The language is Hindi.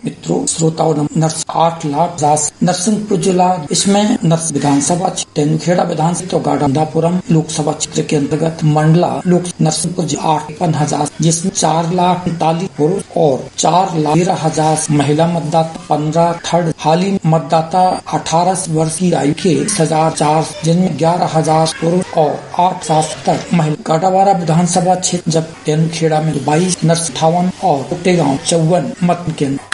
मित्रों, श्रोताओं, नर्स 8,50,000 नरसिंहपुर जिला, इसमें नर्स विधानसभा तेंदुखेड़ा विधानसभा तो गांधापुरम लोकसभा क्षेत्र के अंतर्गत मंडला लोक नरसिंहपुर 58,000, जिसमें 4,39,000 पुरुष और 4,13,000 महिला मतदाता। 15 थर्ड हाली मतदाता 18 वर्ष की आयु के 1004, जिनमें 11,000 पुरुष और 8,070 महिला। काटावारा विधानसभा क्षेत्र जब तेंदुखेड़ा में 22 नर्स 58 और कोटेगांव 54 मत केंद्र।